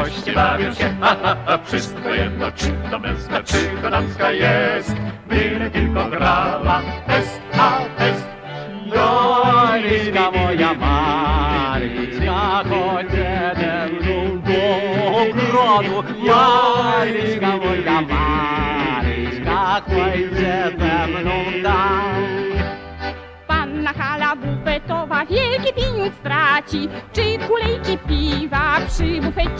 goście bawią się, ha, ha, ha. Wszystko jedno, czy to męska, czy to damska jest, byle tylko grała test, a test. Maryśka moja, Maryśka, chodź ze mną do ogrodu. Maryśka moja, Maryśka, chodź ze mną tam. Panna hala bufetowa wielki pieniądz traci, czy kulejki piwa przy bufecie